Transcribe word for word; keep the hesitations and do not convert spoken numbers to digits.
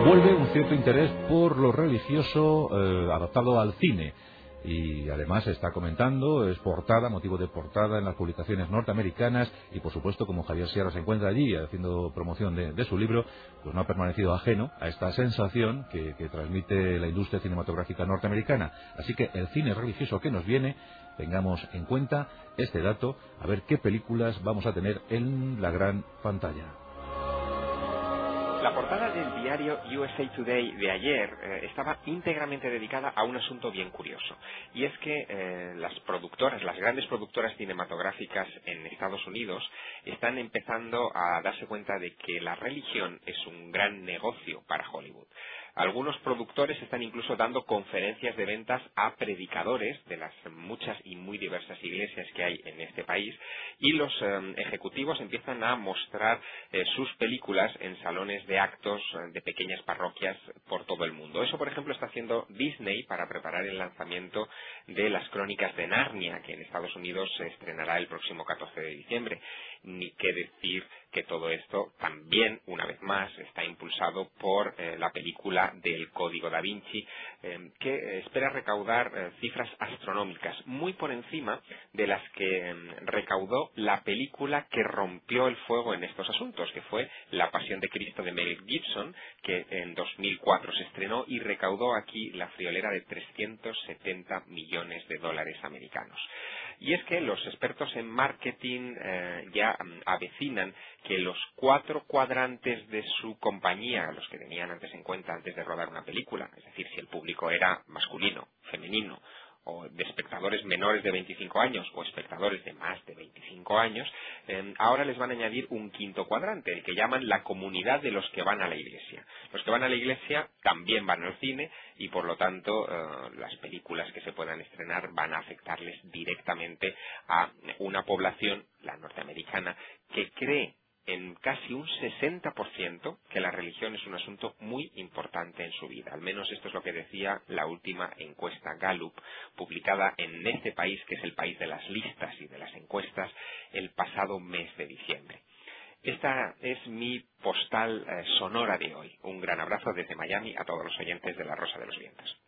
vuelve un cierto interés por lo religioso eh, adaptado al cine. Y además se está comentando, es portada, motivo de portada en las publicaciones norteamericanas, y por supuesto, como Javier Sierra se encuentra allí haciendo promoción de, de su libro, pues no ha permanecido ajeno a esta sensación que, que transmite la industria cinematográfica norteamericana. Así que el cine religioso que nos viene, tengamos en cuenta este dato, a ver qué películas vamos a tener en la gran pantalla. La portada del diario U S A Today de ayer eh, estaba íntegramente dedicada a un asunto bien curioso. Y es que eh, las productoras, las grandes productoras cinematográficas en Estados Unidos están empezando a darse cuenta de que la religión es un gran negocio para Hollywood. Algunos productores están incluso dando conferencias de ventas a predicadores de las muchas y muy diversas iglesias que hay en este país, y los eh, ejecutivos empiezan a mostrar eh, sus películas en salones de actos eh, de pequeñas parroquias por todo el mundo. Eso, por ejemplo, está haciendo Disney para preparar el lanzamiento de Las Crónicas de Narnia, que en Estados Unidos se estrenará el próximo catorce de diciembre. Ni qué decir que todo esto también, una vez más, está impulsado por eh, la película del Código da Vinci, eh, que espera recaudar eh, cifras astronómicas, muy por encima de las que eh, recaudó la película que rompió el fuego en estos asuntos, que fue La Pasión de Cristo de Mel Gibson, que en dos mil cuatro se estrenó y recaudó aquí la friolera de trescientos setenta millones de dólares americanos. Y es que los expertos en marketing eh, ya um, avecinan que los cuatro cuadrantes de su compañía, los que tenían antes en cuenta antes de rodar una película, es decir, si el público era masculino, femenino, o de espectadores menores de veinticinco años o espectadores de más de veinticinco años, eh, ahora les van a añadir un quinto cuadrante, el que llaman la comunidad de los que van a la iglesia. Los que van a la iglesia también van al cine y, por lo tanto, eh, las películas que se puedan estrenar van a afectarles directamente a una población, la norteamericana, que cree en casi un sesenta por ciento que la religión es un asunto muy importante en su vida. Al menos esto es lo que decía la última encuesta Gallup, publicada en este país, que es el país de las listas y de las encuestas, el pasado mes de diciembre. Esta es mi postal eh, sonora de hoy. Un gran abrazo desde Miami a todos los oyentes de La Rosa de los Vientos.